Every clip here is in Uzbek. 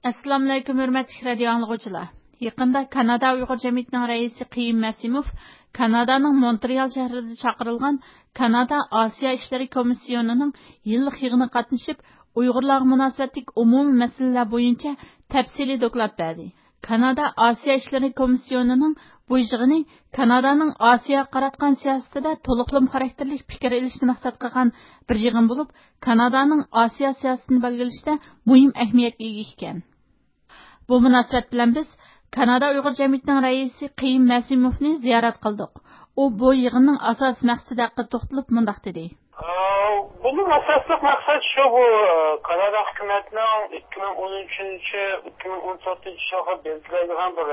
Assalomu alaykum, hurmatli radio anglag'uvchilar. Yaqında Kanada Uyg'ur jamiyatining raisi Qiyim Masimov Kanadaning Montreal shahrida chaqirilgan Kanada Osiyo ishlari komissiyonining yillik yig'inida qatnashib, Uyg'urlarga munosabatlik umumiy masalalar bo'yicha tafsiliy doklad berdi. Kanada Osiyo ishlari komissiyonining bu yig'ini Kanadaning Osiyoga qaratgan siyosatida to'liqlam xarakterli fikr ilishni maqsad qilgan bir yig'in bo'lib, Kanadaning Osiyo siyosatini belgilashda muhim ahamiyatga ega ekan. Bu munosabat bilan biz Kanada Uyg'ur jamiyatining raisi Qiyim Masimovni ziyorat qildik. U bu yig'inning asosiy maqsadi haqida to'xtalib mundaq dedi. Bunun asosli maqsadi shu, bu Kanada hukumatining 2013-2014 yilga belgilangan bir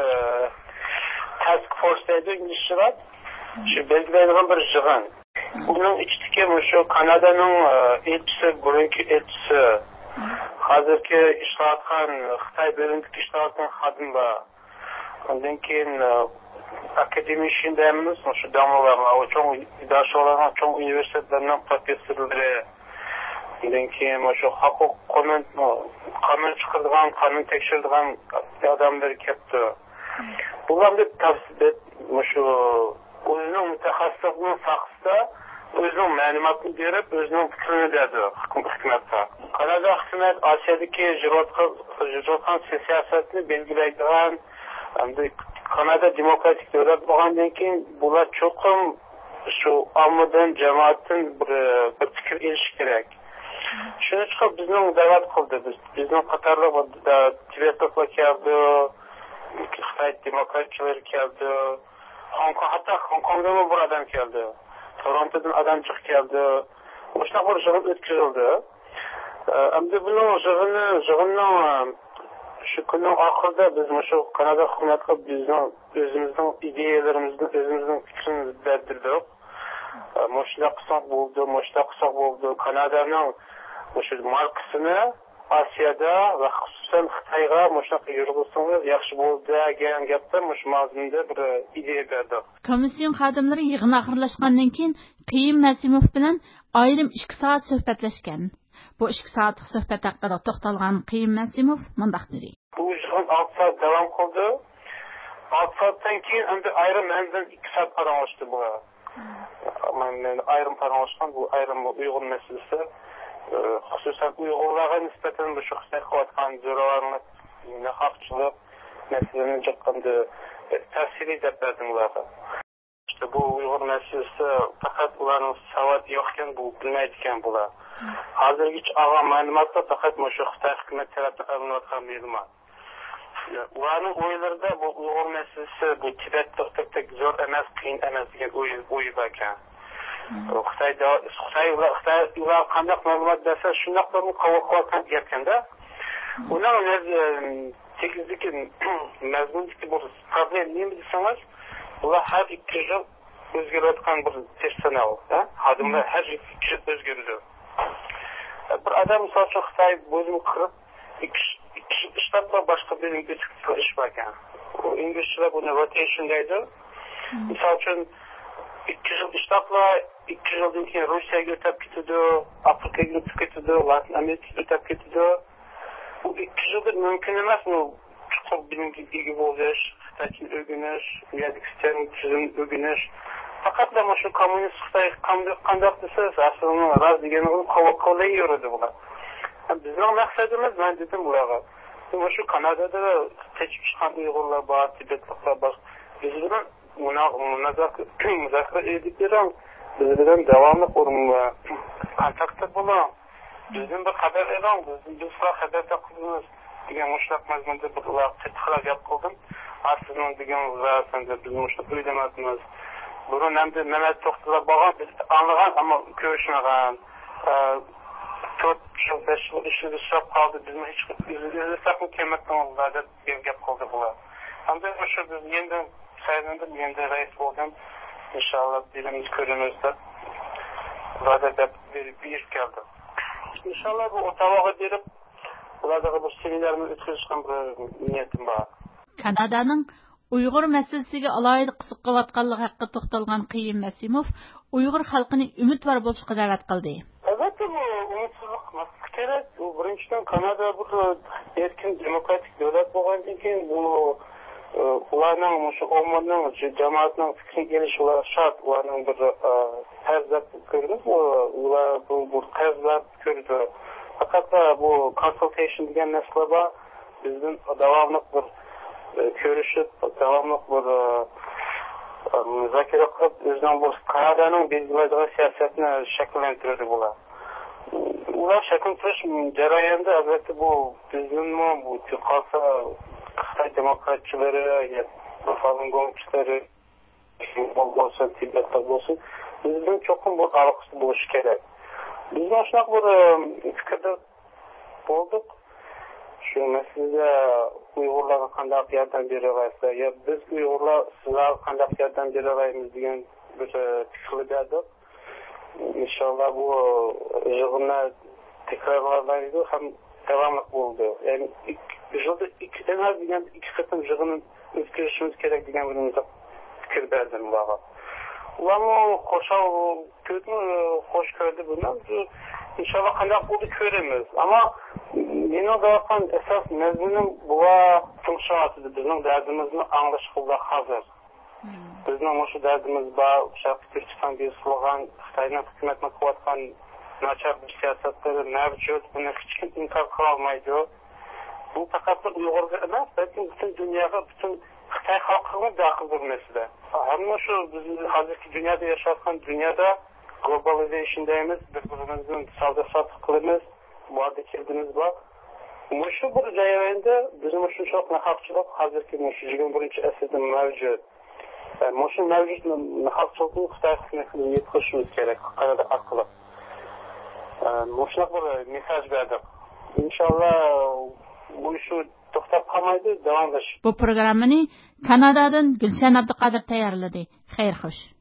task force deydi inglizchada. Shu belgilangan bir yig'in. Bunun ichidagi shu Kanadaning elchisi, burungi elchisi, hozirgi ishlayotgan Xitoy bo'limida ishlayotgan xodimlar, undan keyin akademik ishindamiz, shu domlalar, cho'ng idoralarning cho'ng universitetlarning professorlari, undan keyin shu huquq qonun chiqaradigan, qonun tekshiradigan odamlar keldi. Bularni tavsiya shu o'zining mutaxassisligining sohasida o'zining ma'lumotini berib, o'zining fikrini berdi hukumatga. Kanada hukumat Osiyodagi ijroqilgan siyosatni belgilaydigan, Kanada demokratik davlat bo'lgandan keyin bular cho'qim shu ommadan, jamoatdan bir fikr olish kerak. Shuning uchun bizning da'vat qildi. Bizning qatorliq Tibetliklar keldi, Xitoy demokratchilari keldi, hatto Hongkongdan bir odam keldi, Torontodan odam chiqib keldi. O'sha bir yig'in o'tkazildi. Endi buning yig'inning shu kunning oxirida biz shu Kanada hukumatiga bizning o'zimizning ideyalarimizni, o'zimizning fikrimizni bildirdik. Moshla qilsak bo'ldi. Kanadaning shu markasini Osiyoda va xususan Xitoyga mushaqa yurg'izsangiz yaxshi bo'ladi degan gapda mush mazmunda bir ideya berdik. Komissiyon xodimlari yig'in oxirlashgandan keyin Qiyim Masimov bilan ayrim 2 soat suhbatlashgan. Bu 2 soatlik suhbat haqida to'xtalgan Qiyim Masimov mundaq dedi. Bu yig'in 6 soat davom qildi. 6 soatdan keyin endi ayrim manzil 2 soat paranglashdi bu. Men ayrim paranglashgan, bu ayrim Uyg'ur masalasi. Xususan Uyg'urlarga nisbatan bu shaxsga qilayotgan zo'ravonlik, haqchilik masalasini chiqqanda tafsiliy deb berdim ularga. İşte bu Uyg'ur masalasi faqat ularning savod yo'q ekan, bu bilmaydi ekan bular. Hozirgacha olgan ma'lumotlar faqat shu Xitoy hukumati tomonidan olinayotgan ma'lumot. Ularning o'ylarida bu Uyg'ur masalasi bu Tibetda zo'r emas, qiyin emas degan o'y bor ekan. Xitoy ular qanday ma'lumot bersa shunaqlarni qabul qilgan gapkanda. Uning tekizdagi mazmundagi bir problem nima desangiz, ular har 2 yil o'zgarayotgan bir personal, xodimlar har 2 yil o'zgaradi. Bir odam misol uchun Xitoy bo'limini qirib 2 yil ishlab boshqa bo'limga o'tib ish qilgan. U inglizchada buni rotation deydi. Misol uchun 2 yil ishlablar, 2 yildan keyin Rossiyaga o'tib ketadi, Afrikaga o'tib ketadi, Latin Amerikaga o'tib ketadi. Bu 2 yilda mumkin emas, bu chuqur bilimga ega bo'lish, Xitoycha o'rganish, uyadagi sistemni tuzum o'rganish. Faqat mana shu kommunist Xitoy qanday desa, aslida raz degani qo'llayveradi bular. Bizning maqsadimiz, men dedim bularga, mana shu Kanadada kechib chiqqan Uyg'urlar bor, Tibetliklar bor. Biz bilan muzokara edib, biz bilan davomli kontaktda bo'ling. Bizdan bir xabar eling, biz xabar taqdimiz degan mushlaq mazmunda bir ular qattiqroq gap qildim. Aslida degan ulardan biz mushlaq o'ylamaymiz. Buni hamda nima to'xtalib bo'lgan, biz anlagan, ammo ko'rishmagan. 4 yil 5 yil ishlab qoldi, bizni hech izlashni kelmayotgan deb gap qildi bular. Hamda o'sha biz endi saylandim, endi rais bo'ldim. İnşallah dilimiz körümüzde. Burada da bir geldi. İnşallah bu otavağa verip burada bir seminerimi ötküzüşken bir niyetim var. Kanadaning Uyg'ur masalasiga alohida qiziq qilayotganligi haqida to'xtalgan Qiyim Masimov Uyg'ur xalqini umidvor bo'lishga da'vat qildi. Albatta bu umidsizlik kerak. Bu birinchidan Kanada bu erkin demokratik davlat bo'lgandan keyin bu ularning shu ommaning jamoatning fikriga kelishi ular shart. Ularning bir farzat ko'rdik. Ular bu farzat ko'rdi. Faqat bu consultation degan narsa bor. Bizning davomli bir ko'rishib, davomli bir muzokara qilib, o'zining bu Kanadaning belgilaydigan siyosatini shakllantiradi bular. Ular shakllantirish jarayonida albatta bu bizning bu qolsa Xitoy demokratchilari ya Falun Gongchilari bo'lsa, Tibetda bo'lsa, bizning cho'qim bu aloqasi bo'lishi kerak. Biz shunaqa bir fikrda bo'ldik. Shu masalada Uyg'urlarga qanday yordam bera olasizlar, yo biz Uyg'urlar sizlarga qanday yordam bera olamiz degan bir fikrda. İnşallah bu yığınlar tekrarlanmaydı, hem devamlı oldu. Yani en az iki kısım yığının ötkürüşümüz gerek diyen bir fikir verdim bana. Ulan hoş gördü bundan. İnşallah kandak oldu göremiz. Ama yeni olarak esas mezunun buna çalışmatıdır. Bizim derdimizin anlaşıldığı hazır. Bizning o'sha dardimiz bor, o'sha Turkiston bir slogan, Xitoyning hukumatini qilayotgan nachar siyosatlari mavjud, buni hech kim inkor qila olmaydi. Bu faqat Uyg'urga emas, balki butun dunyoga, butun Xitoy xalqiga daxil bo'lmasida. Hamma shu biz hozirgi dunyoda yashayotgan dunyoda globalization'daymiz, bir-birimizning savdo-sotiq qilamiz, bu yerda keldimiz bor. Shu bir jarayonda bizim shunchoq nahaqchilik hozirgi 21 asrda mavjud. Moşun mevcut nahaqçılığı Xitoy hukumatiga yetkazishimiz kerak Kanada orqali. Moşuna bir mesaj berdik. İnşallah bu ish to'xtab qolmaydi, davomlashadi. Bu programmani Kanadadan Gulshan Abduqodir tayyorladi. Xayr xo'sh.